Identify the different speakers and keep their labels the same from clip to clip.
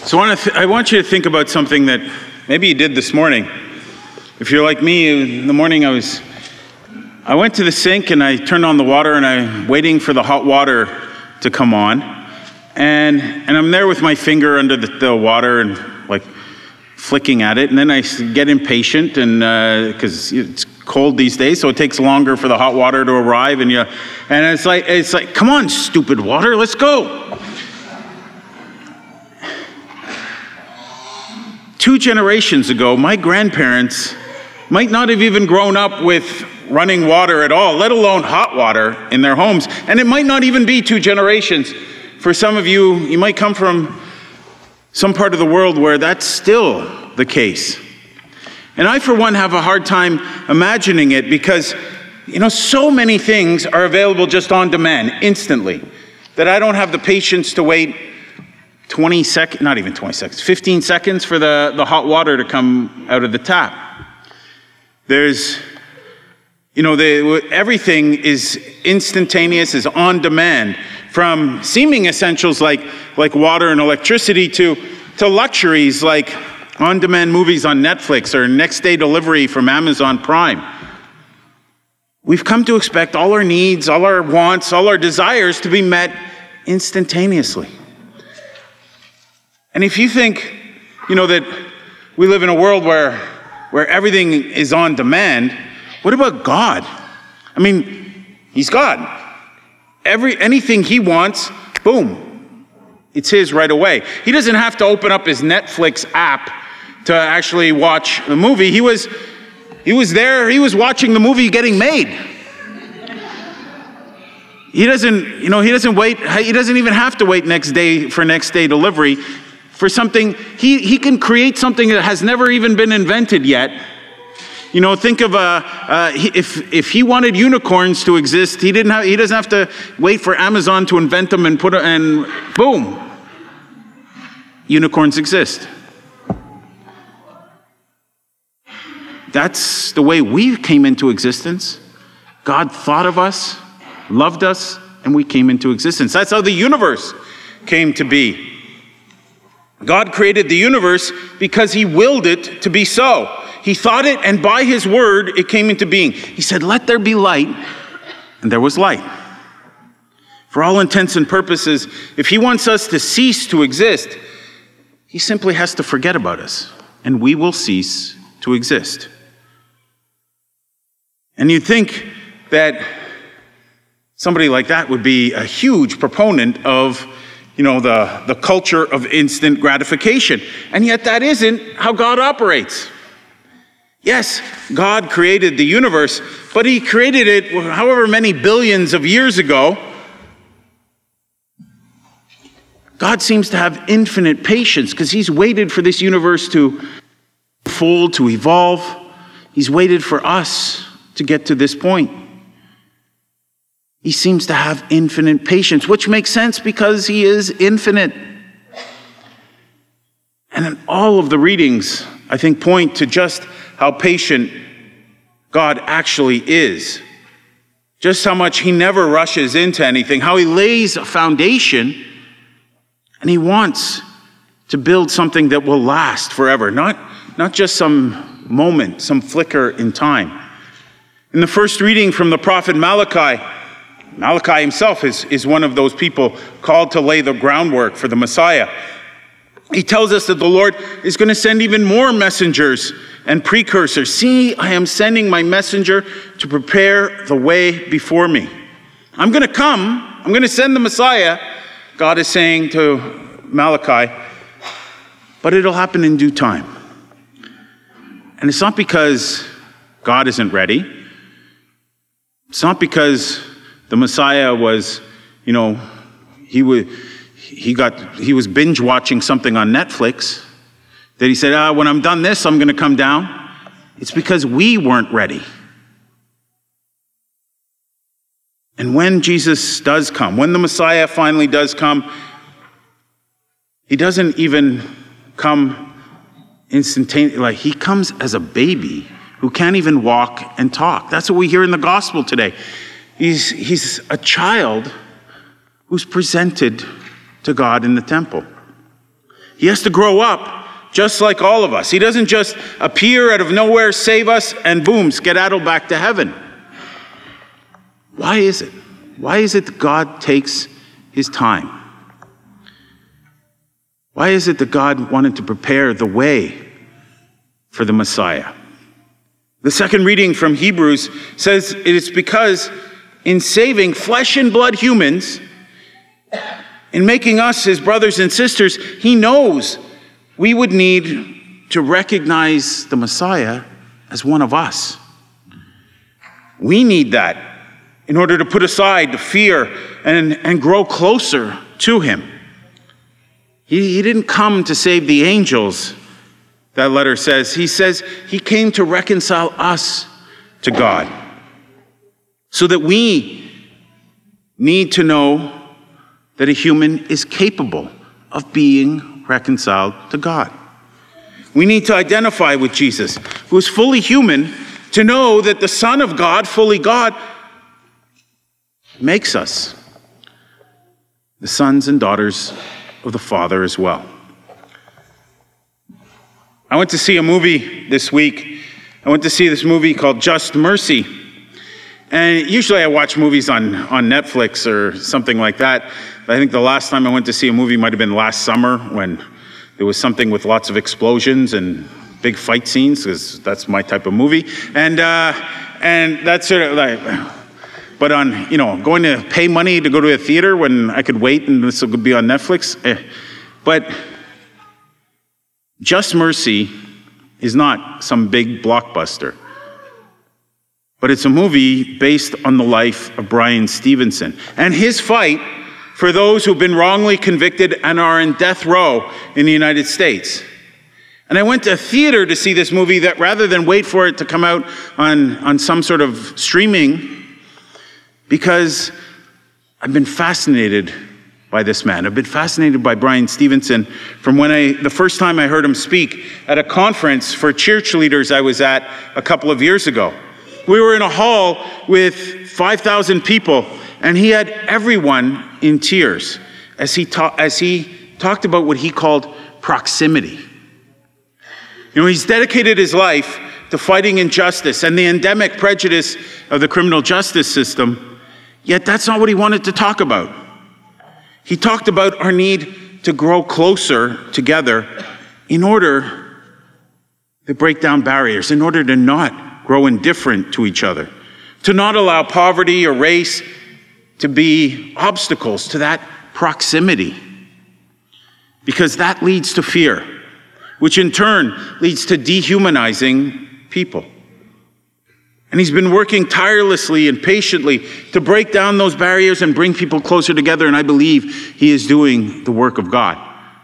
Speaker 1: So I want you to think about something that maybe you did this morning. If you're like me, in the morning I went to the sink and I turned on the water and I'm waiting for the hot water to come on. And I'm there with my finger under the water and like flicking at it. And then I get impatient and because it's cold these days, so it takes longer for the hot water to arrive. And it's like, come on, stupid water, let's go. 2 generations ago, my grandparents might not have even grown up with running water at all, let alone hot water in their homes. And it might not even be 2 generations. For some of you, you might come from some part of the world where that's still the case. And I, for one, have a hard time imagining it because, so many things are available just on demand, instantly, that I don't have the patience to wait 20 seconds, not even 20 seconds, 15 seconds for the hot water to come out of the tap. There's, everything is instantaneous, is on demand, from seeming essentials like water and electricity to luxuries like on-demand movies on Netflix or next-day delivery from Amazon Prime. We've come to expect all our needs, all our wants, all our desires to be met instantaneously. And if you think, that we live in a world where everything is on demand, what about God? I mean, he's God. Anything he wants, boom, it's his right away. He doesn't have to open up his Netflix app to actually watch the movie. He was there, he was watching the movie getting made. He doesn't wait, he doesn't even have to wait next day delivery for something. He can create something that has never even been invented yet. Think of if he wanted unicorns to exist, he doesn't have to wait for Amazon to invent them and boom, unicorns exist. That's the way we came into existence. God thought of us, loved us, and we came into existence. That's how the universe came to be. God created the universe because he willed it to be so. He thought it, and by his word, it came into being. He said, "Let there be light," and there was light. For all intents and purposes, if he wants us to cease to exist, he simply has to forget about us, and we will cease to exist. And you'd think that somebody like that would be a huge proponent of the culture of instant gratification. And yet that isn't how God operates. Yes, God created the universe, but he created it however many billions of years ago. God seems to have infinite patience because he's waited for this universe to unfold, to evolve. He's waited for us to get to this point. He seems to have infinite patience, which makes sense because he is infinite. And then all of the readings, I think, point to just how patient God actually is. Just how much he never rushes into anything, how he lays a foundation, and he wants to build something that will last forever, not just some moment, some flicker in time. In the first reading from the prophet Malachi himself is one of those people called to lay the groundwork for the Messiah. He tells us that the Lord is going to send even more messengers and precursors. "See, I am sending my messenger to prepare the way before me." I'm going to send the Messiah, God is saying to Malachi, but it'll happen in due time. And it's not because God isn't ready. It's not because the Messiah was, he was binge watching something on Netflix that he said, when I'm done this, I'm going to come down. It's because we weren't ready. And when Jesus does come, when the Messiah finally does come, he doesn't even come instantaneously. Like, he comes as a baby who can't even walk and talk. That's what we hear in the gospel today. He's a child who's presented to God in the temple. He has to grow up just like all of us. He doesn't just appear out of nowhere, save us, and boom, skedaddle back to heaven. Why is it? Why is it that God takes his time? Why is it that God wanted to prepare the way for the Messiah? The second reading from Hebrews says it is because in saving flesh and blood humans, in making us his brothers and sisters, he knows we would need to recognize the Messiah as one of us. We need that in order to put aside the fear and grow closer to him. He didn't come to save the angels, that letter says. He says he came to reconcile us to God. So that we need to know that a human is capable of being reconciled to God. We need to identify with Jesus, who is fully human, to know that the Son of God, fully God, makes us the sons and daughters of the Father as well. I went to see a movie this week. I went to see this movie called Just Mercy. And usually I watch movies on Netflix or something like that. I think the last time I went to see a movie might have been last summer when there was something with lots of explosions and big fight scenes, because that's my type of movie. And that's sort of like, but on, going to pay money to go to a theater when I could wait and this will be on Netflix. But Just Mercy is not some big blockbuster. But it's a movie based on the life of Bryan Stevenson and his fight for those who've been wrongly convicted and are in death row in the United States. And I went to a theater to see this movie that rather than wait for it to come out on some sort of streaming, because I've been fascinated by this man. I've been fascinated by Bryan Stevenson from the first time I heard him speak at a conference for cheerleaders I was at a couple of years ago. We were in a hall with 5,000 people, and he had everyone in tears as he talked about what he called proximity. He's dedicated his life to fighting injustice and the endemic prejudice of the criminal justice system, yet that's not what he wanted to talk about. He talked about our need to grow closer together in order to break down barriers, in order to not grow indifferent to each other, to not allow poverty or race to be obstacles to that proximity, because that leads to fear, which in turn leads to dehumanizing people. And he's been working tirelessly and patiently to break down those barriers and bring people closer together, and I believe he is doing the work of God.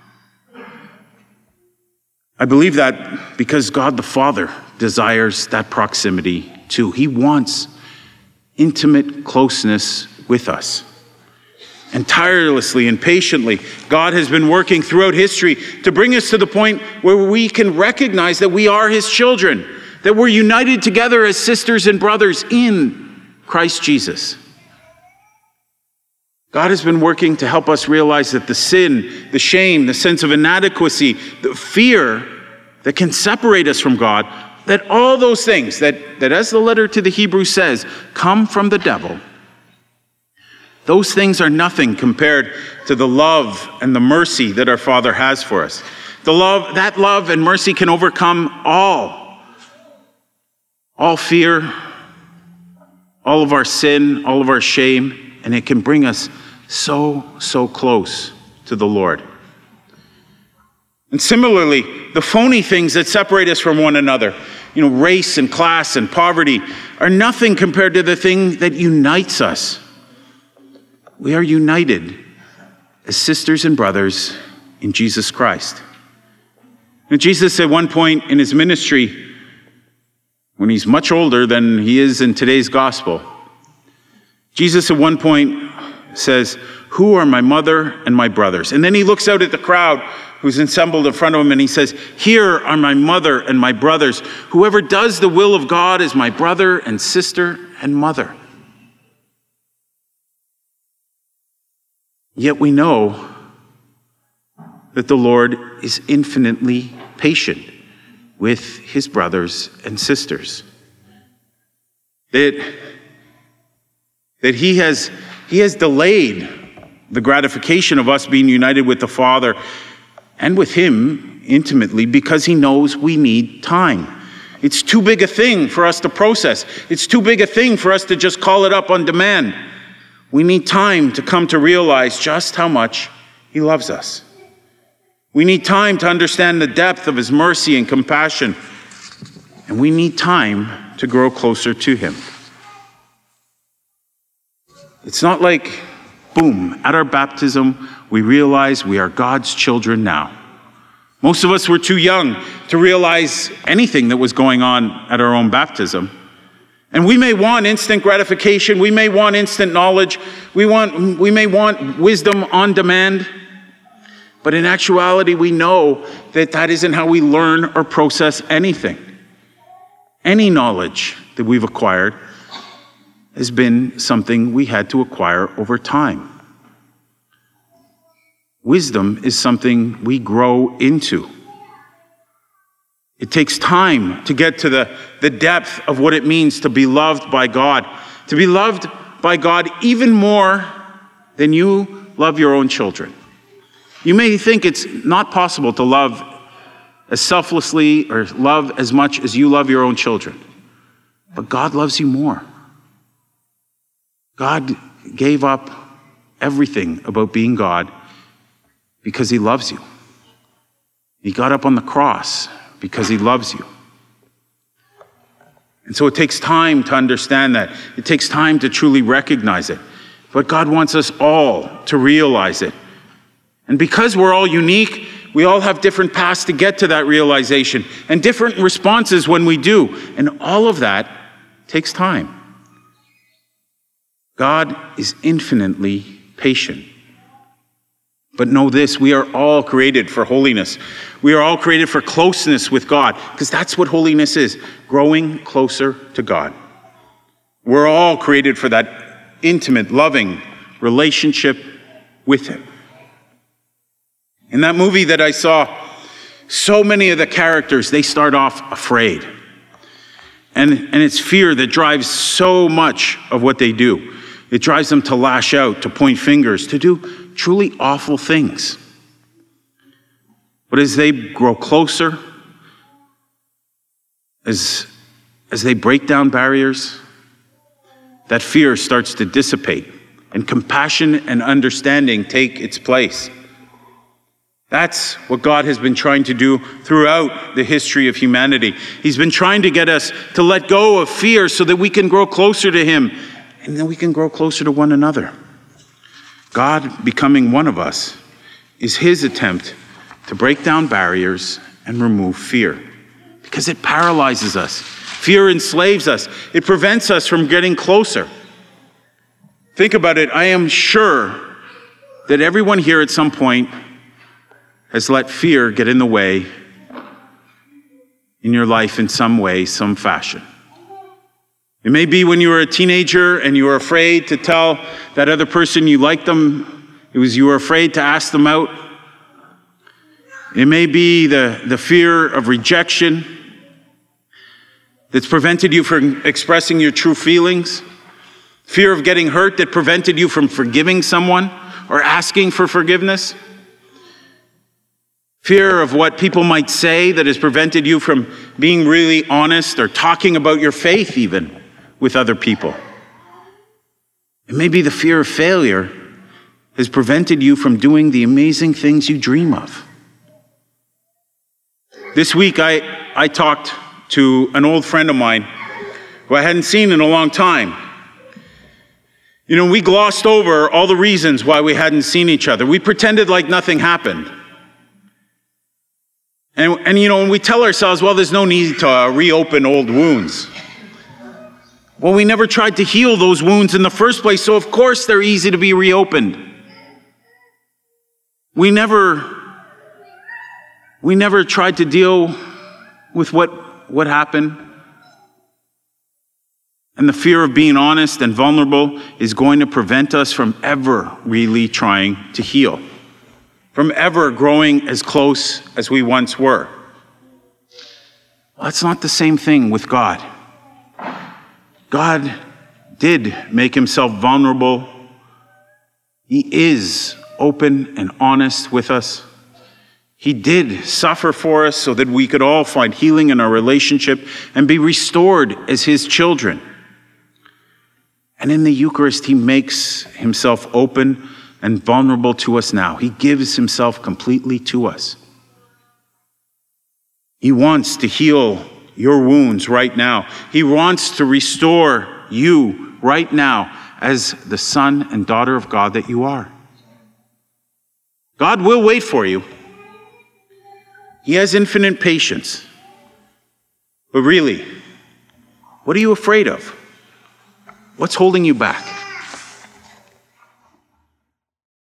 Speaker 1: I believe that because God the Father desires that proximity too. He wants intimate closeness with us. And tirelessly and patiently, God has been working throughout history to bring us to the point where we can recognize that we are his children, that we're united together as sisters and brothers in Christ Jesus. God has been working to help us realize that the sin, the shame, the sense of inadequacy, the fear that can separate us from God, that all those things that as the letter to the Hebrews says, come from the devil. Those things are nothing compared to the love and the mercy that our Father has for us. That love and mercy can overcome all fear, all of our sin, all of our shame, and it can bring us so close to the Lord. And similarly, the phony things that separate us from one another, race and class and poverty, are nothing compared to the thing that unites us. We are united as sisters and brothers in Jesus Christ. And Jesus, at one point in his ministry, when he's much older than he is in today's gospel, Jesus at one point says, "Who are my mother and my brothers?" And then he looks out at the crowd who's assembled in front of him and he says, "Here are my mother and my brothers. Whoever does the will of God is my brother and sister and mother." Yet we know that the Lord is infinitely patient with his brothers and sisters. That he has delayed the gratification of us being united with the Father and with him intimately because he knows we need time. It's too big a thing for us to process. It's too big a thing for us to just call it up on demand. We need time to come to realize just how much he loves us. We need time to understand the depth of his mercy and compassion. And we need time to grow closer to him. It's not like, boom, at our baptism, we realize we are God's children now. Most of us were too young to realize anything that was going on at our own baptism. And we may want instant gratification. We may want instant knowledge. We may want wisdom on demand. But in actuality, we know that that isn't how we learn or process anything. Any knowledge that we've acquired has been something we had to acquire over time. Wisdom is something we grow into. It takes time to get to the depth of what it means to be loved by God. To be loved by God even more than you love your own children. You may think it's not possible to love as selflessly or love as much as you love your own children. But God loves you more. God gave up everything about being God because he loves you. He got up on the cross because he loves you. And so it takes time to understand that. It takes time to truly recognize it. But God wants us all to realize it. And because we're all unique, we all have different paths to get to that realization and different responses when we do. And all of that takes time. God is infinitely patient. But know this, we are all created for holiness. We are all created for closeness with God, because that's what holiness is, growing closer to God. We're all created for that intimate, loving relationship with him. In that movie that I saw, so many of the characters, they start off afraid. And it's fear that drives so much of what they do. It drives them to lash out, to point fingers, to do truly awful things. But as they grow closer, as they break down barriers, that fear starts to dissipate, and compassion and understanding take its place. That's what God has been trying to do throughout the history of humanity. He's been trying to get us to let go of fear so that we can grow closer to him, and then we can grow closer to one another. God becoming one of us is his attempt to break down barriers and remove fear, because it paralyzes us. Fear enslaves us. It prevents us from getting closer. Think about it. I am sure that everyone here at some point has let fear get in the way in your life in some way, some fashion. It may be when you were a teenager and you were afraid to tell that other person you liked them. It was you were afraid to ask them out. It may be the fear of rejection that's prevented you from expressing your true feelings. Fear of getting hurt that prevented you from forgiving someone or asking for forgiveness. Fear of what people might say that has prevented you from being really honest or talking about your faith even with other people. It may be the fear of failure has prevented you from doing the amazing things you dream of. This week I talked to an old friend of mine who I hadn't seen in a long time. You know, we glossed over all the reasons why we hadn't seen each other. We pretended like nothing happened. And you know, when we tell ourselves, well, there's no need to reopen old wounds. Well, we never tried to heal those wounds in the first place, so of course they're easy to be reopened. We never tried to deal with what happened. And the fear of being honest and vulnerable is going to prevent us from ever really trying to heal. from ever growing as close as we once were. Well, that's not the same thing with God. God did make himself vulnerable. He is open and honest with us. He did suffer for us so that we could all find healing in our relationship and be restored as his children. And in the Eucharist, he makes himself open and vulnerable to us now. He gives himself completely to us. He wants to heal your wounds right now. He wants to restore you right now as the son and daughter of God that you are. God will wait for you. He has infinite patience. But really, what are you afraid of? What's holding you back?